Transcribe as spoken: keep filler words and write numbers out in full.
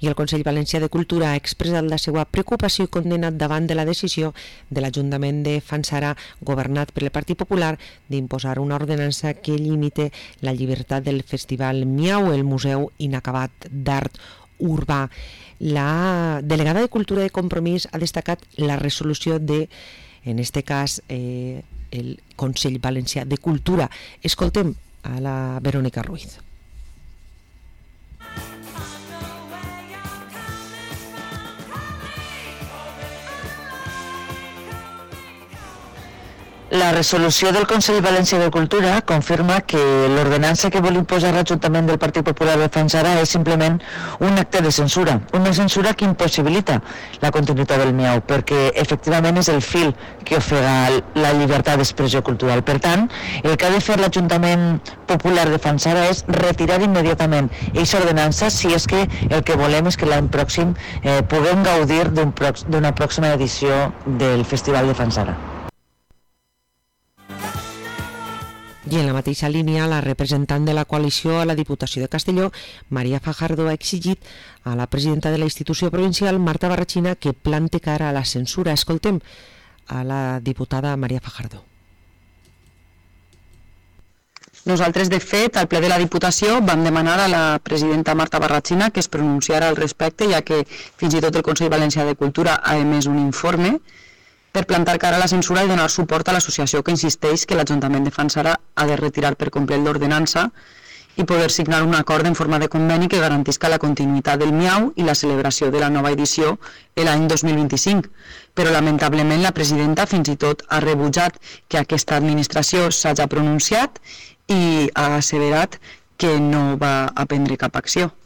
i el Consell Valencià de Cultura ha expressat la seva preocupació i condenat davant de la decisió de l'Ajuntament de Fanzara, governat per el Partit Popular, d'imposar una ordenança que limite la llibertat del Festival Miau, el Museu Inacabat d'Art Urbà. La delegada de Cultura de Compromís ha destacat la resolució de, en este cas, eh, el Consell Valencià de Cultura. Escoltem a la Verónica Ruiz. La resolució del Consell Valencià de Cultura confirma que l'ordenança que vol imposar l'Ajuntament del Partit Popular de Fanzara és simplement un acte de censura, una censura que impossibilita la continuïtat del Miau, perquè efectivament és el fil que ofega la llibertat d'expressió cultural. Per tant, el que ha de fer l'Ajuntament Popular de Fanzara és retirar immediatament aquesta ordenança si és que el que volem és que l'any pròxim eh, puguem gaudir d'una pròxima edició del Festival de Fanzara. I en la mateixa línia, la representant de la coalició a la Diputació de Castelló, Maria Fajardo, ha exigit a la presidenta de la institució provincial, Marta Barrachina, que plante cara a la censura. Escoltem a la diputada Maria Fajardo. Nosaltres, de fet, al ple de la Diputació vam demanar a la presidenta Marta Barrachina que es pronunciara al respecte, ja que fins i tot el Consell Valencià de Cultura ha emès un informe per plantar cara a la censura i donar suport a l'associació que insisteix que l'Ajuntament de Fanzara ha de retirar per complet l'ordenança i poder signar un acord en forma de conveni que garantisca la continuïtat del Miau i la celebració de la nova edició l'any dos mil vint-i-cinc. Però lamentablement la presidenta fins i tot ha rebutjat que aquesta administració s'hagi pronunciat i ha asseverat que no va a prendre cap acció.